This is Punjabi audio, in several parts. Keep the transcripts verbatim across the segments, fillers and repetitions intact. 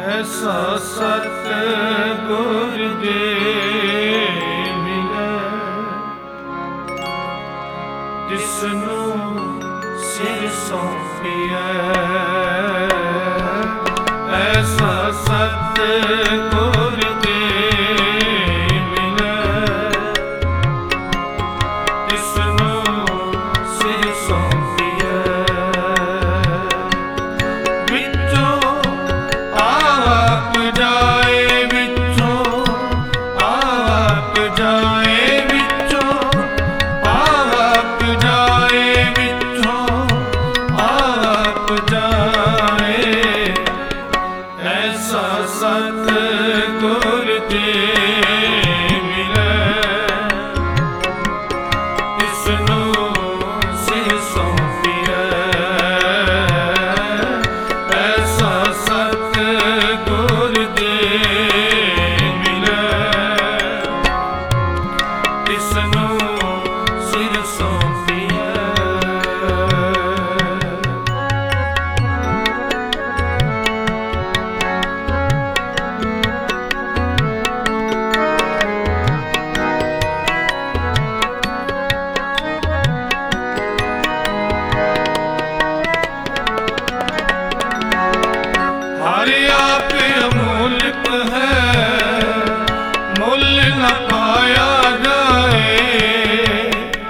ਐਸਾ ਸਤਿਗੁਰ ਦੇ ਮਿਲੇ, ਜਿਸਨੂੰ ਸਿਰ ਸੌਂਪੀਐ। ਐਸਾ ਸਤਿਗੁਰ ਦੇ ਮਿਲੇ, ਜਿਸਨੂੰ ਸਿਰ ਸੌਂਪੀਐ। ਵਿੱਚੋਂ ਆਪ ਜਾਏ, ਵਿੱਚੋਂ ਆਪ ਜਾਏ, ਵਿੱਚੋਂ ਆਪ ਜਾਏ, ਵਿੱਚੋਂ ਆਪ ਜਾਏ। ਐਸਾ ਸਤਿਗੁਰ ਦੇ ਮਿਲੇ, ਜਿਸਨੂੰ ਸਿਰ ਸੌਂਪੀਐ। ਐਸਾ ਸਤਿਗੁਰ ਦੇ ਮਿਲੇ, ਜਿਸਨੂੰ ਸਿਰ ਸੌਂਪੀਐ। हर आप अमूल्य है, मुल न पाया जाए।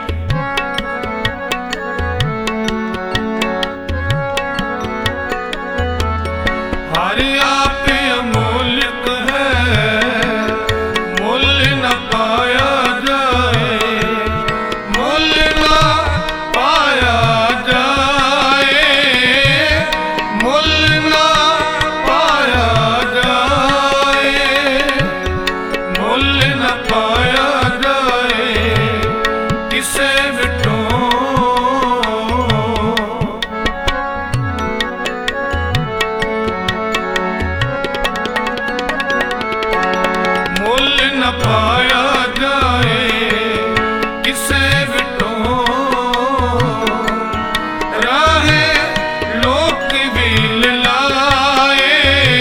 हर आप अमूल्य है, मुल न पाया जाए। मुल न पाया जाए, मुल न पाया जाए। मुल न पाया जाए किसे विटों। मुल न पाया जाए किसे विटों। राहे लोक वील लाए,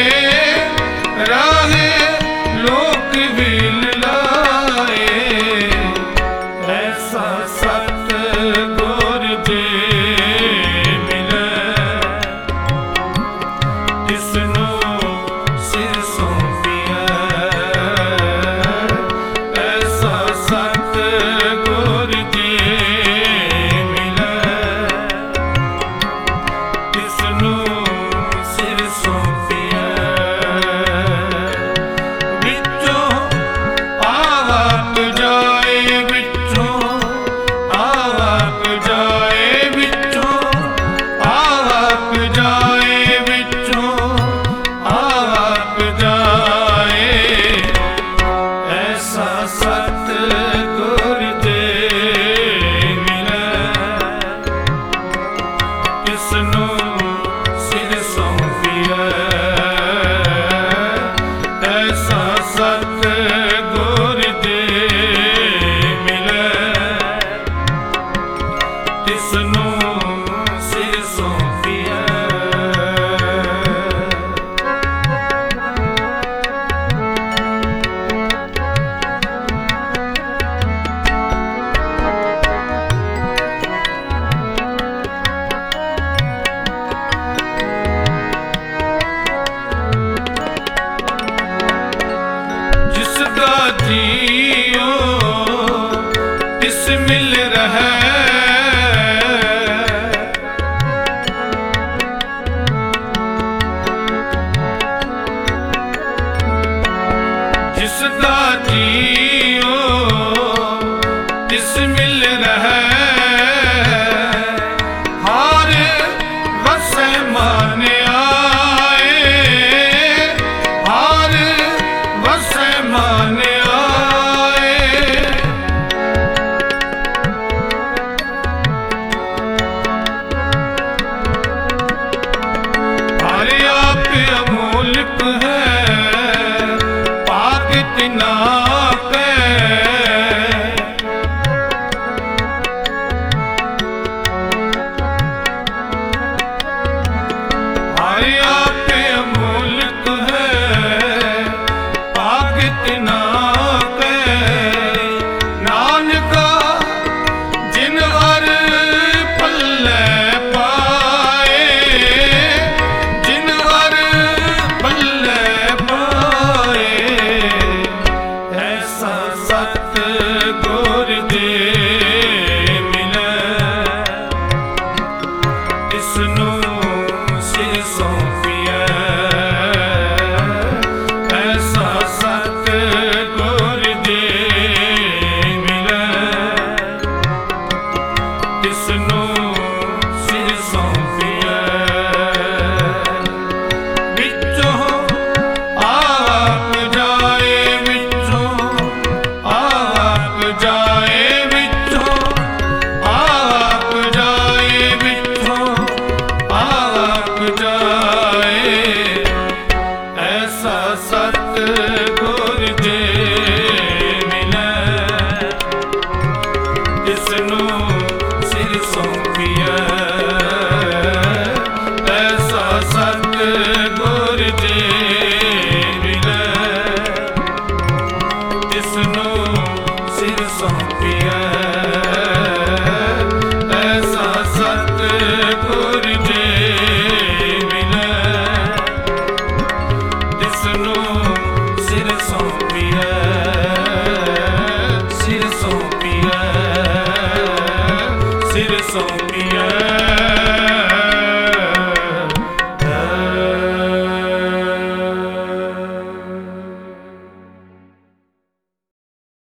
राहे लोक वील लाए। ऐसा सतिगुर दे मिले, जिसਨੂੰ ਸਿਰ ਸੌਂਪੀਐ। ਐਸਾ ਸਤਿਗੁਰ ਦੇ ਮਿਲੇ, ਜਿਸਨੂੰ ਸਿਰ ਸੌਂਪੀਐ। ਵਿੱਚੋਂ ਆਪ ਜਾਏ, ਵਿੱਚੋਂ ਆਪ ਜਾਏ, ਵਿੱਚੋਂ ਆਪ ਜਾਏ, ਵਿੱਚੋਂ ਆਪ ਜਾਏ। ਐਸਾ ਸਤਿਗੁਰ ਦੇ ਮਿਲੇ, ਜਿਸਨੂੰ ਸਿਰ ਸੌਂਪੀਐ। ਐਸਾ ਸਤਿਗੁਰ ਦੇ ਮਿਲੇ, ਜਿਸਨੂੰ ਸਿਰ ਸੌਂਪੀਐ। जिसका जियो तिस मिल रहा, जिसका जियो तिस मिल रहा। हार वसै मान आए, हार वसै मान आए। ਸੋ